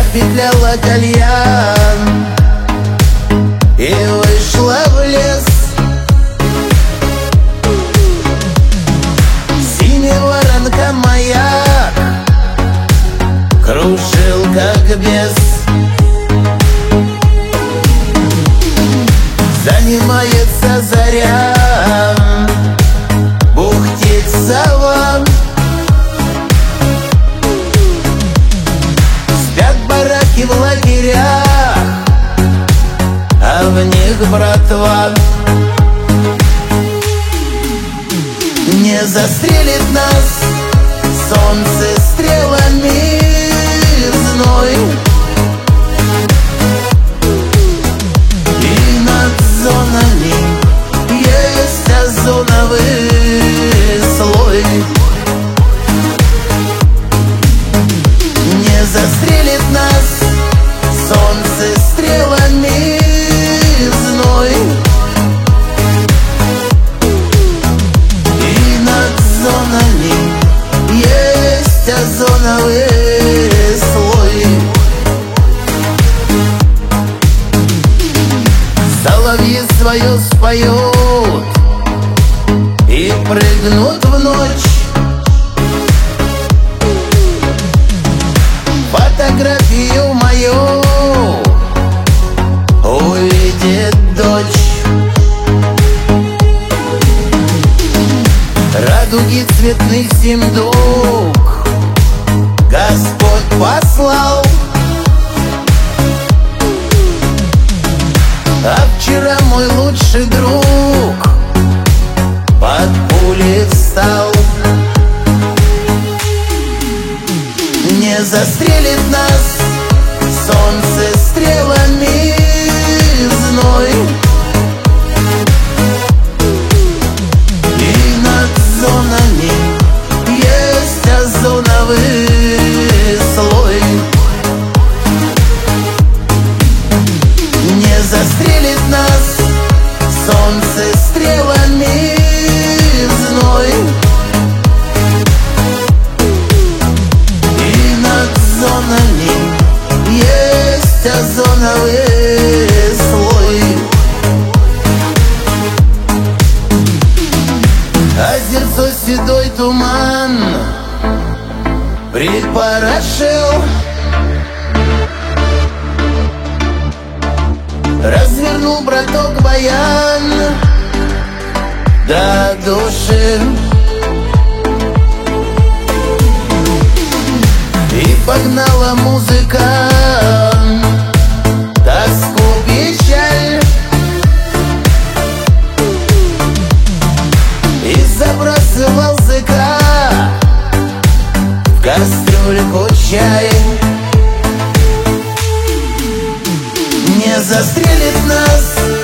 отпетляла кальян и вышла в лес. Синий воронка маяк кружил как бес. Занимается заря, бухтит сова. Спят бараки в лагерях, а в них братва. Не застрелит нас солнце стрелами в зной, и над зонами есть озоновый слой. Не застрелит нас солнце стрелами в зной, и над зонами есть озоновый слой. Соловьи свое споют и прыгнут в ночь. Фотографию мою увидит дочь. Радуги цветных 7 дуг Господь послал, а вчера мой лучший друг под пули встал. Не застрелит нас солнце стрелами в зной, и над зонами есть озоновый слой. Не застрелит нас солнце стрелами в зной, и над зонами есть озоновый слой. Озерцо седой туман припорошил, развернул браток баян до души и погнала музыка тоску, печаль, и забрасывал зыка в кастрюльку чай. Не застрелит нас